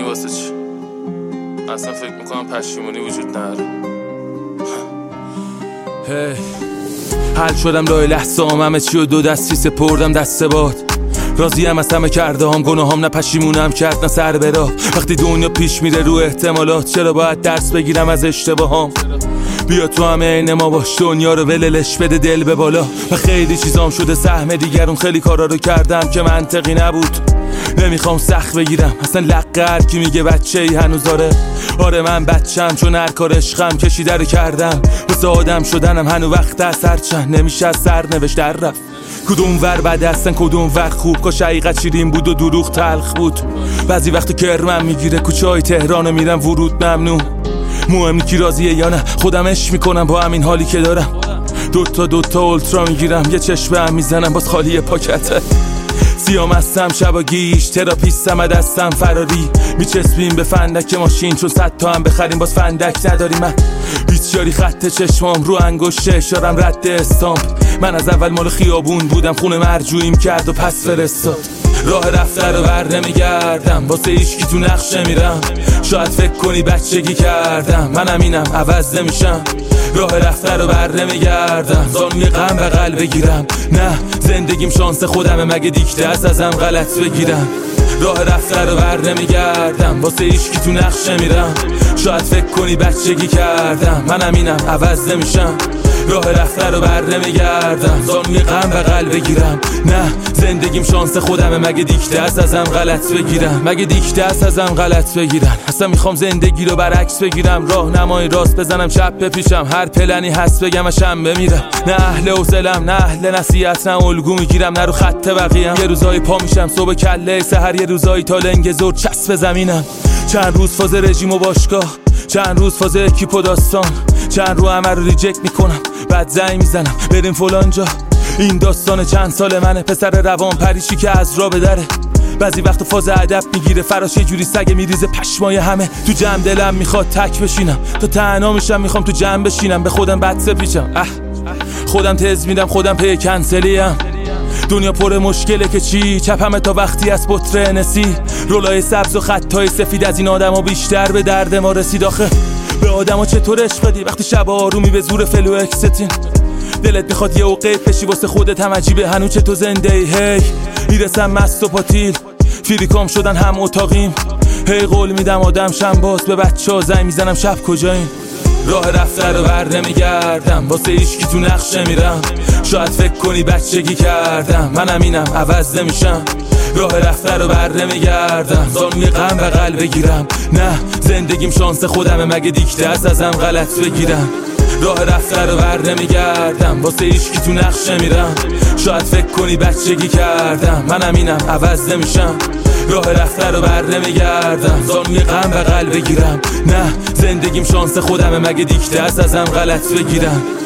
واسه چی؟ اصلا فکر میکنم پشیمونی وجود نداره. حل شدم لای لحظه همه چی و دو دستی سپردم دست باد. راضیم از همه کرده هم گناهام، نه پشیمونم کرد نه سر برا. وقتی دنیا پیش میره رو احتمالات، چرا باید درس بگیرم از اشتباهام؟ بیا تو همه عین ما باش، دنیا رو وللش بده دل به بالا. و خیلی چیزام شده سهم دیگرون، خیلی کارا رو کردم که منطقی نبود. نمیخوام سخت بگیرم اصلا لقه هر کی میگه بچه ای هنوز آره من بچم، چون هر کار عشقم کشیده رو کردم. واسه آدم شدنم هنو وقت از هر چند نمیشه از سرنوشت در رفت. کدوم ور بد هستن کدوم ور خوب، کاش حقیقت شیرین بود و دروغ تلخ بود. بعضی وقت کرمم میگیره کوچه های تهران میرم ورود ممنوع. مهم کی راضیه یا نه، خودم عشق میکنم با همین حالی که دارم. دوتا اولترا میگیرم، یه چشم هم میزنم باز خالی پاکته. سیام هستم شبا گیش، تراپیستم دستم فراری. میچسبیم به فندک ماشین چون 100 تا هم بخریم باز فندک نداری. من بیچاری خط چشمام رو انگشت اشارم رد استامپ. من از اول مال خیابون بودم، خونه مرجوعیم کرد و پس فرستاد. راه رفته رو بر نمیگردم، واسه هیچکی تو نقشه میرم. شاید فکر کنی بچگی کردم، منم اینم عوض نمیشم. راه رفته رو بر نمیگردم، زانوی غم بغل بگیرم. نه زندگیم شانس خودمه، مگه دیکته است ازم غلط بگیرم. راه رفته رو بر نمیگردم، واسه هیچکی تو نقشه میرم. شاید فکر کنی بچگی کردم، منم اینم عوض نمیشم. راه رفته رو بر نمیگردم، زانوی غم بغل بگیرم. نه زندگیم شانس خودمه، مگه دیکته است ازم غلط بگیرم. مگه دیکته است ازم غلط بگیرم. اصلا میخوام زندگی رو برعکس بگیرم، راه نمای راست بزنم چپ بپیشم. هر پلنی هست بگم اشم بمیرم. نه اهل حوصله‌ام نه اهل نصیحت، نه الگو میگیرم نه رو خط بقیه‌ام. یه روزایی پا میشم صبح کله سحر، یه روزایی تا لنگ زور چسب زمینم. چند روز فاز رژیم و باشگاه، چند روز فاز اکیپ و داستان، چند رو همه رو ریجکت میکنم بعد زنگ میزنم بریم فلان جا. این داستان چند سال منه، پسر روان پریشی که از راه بدره. بعضی وقت فاز ادب میگیره فراش، یه جوری سگ میریزه پشمای همه. تو جمع دلم میخواد تک بشینم، تا تنها میشم میخوام تو جمع بشینم. به خودم بد سپیچم، خودم تز میدم خودم پی کنسلیم. دنیا پر مشکله که چی، چپمه تا وقتی از بطره نسی. رولای سبز و خطای سفید از این آدما بیشتر به درد ما رسید. آخه به آدما چطور عشق بدی وقتی شب آرومی به زور فلو اکستین. دلت میخواد یه اوقیت بشی واسه خودت هم عجیبه هنوز چه تو زنده ای. هی میرسم مست و پاتیل، فریکام شدن هم اتاقیم. هی قول میدم آدم شم باز، به بچه ها زنگ میزنم شب کجایین. راه رفته رو بر نمیگردم، واسه هیچکی تو نقشه میرم. شاید فکر کنی بچگی کردم، منم اینم عوض نمیشم. راه رفته رو بر نمیگردم، زانوی غم بغل بگیرم. نه زندگیم شانس خودمه، مگه دیکته است ازم غلط بگیرم. راه رفته رو بر نمیگردم، واسه هیچکی تو نقشه میرم. شاید فکر کنی بچگی کردم، منم اینم عوض نمیشم. راه رفته رو بر نمیگردم، زانوی غم بغل بگیرم. نه زندگیم شانس خودمه، مگه دیکته است ازم غلط بگیرم.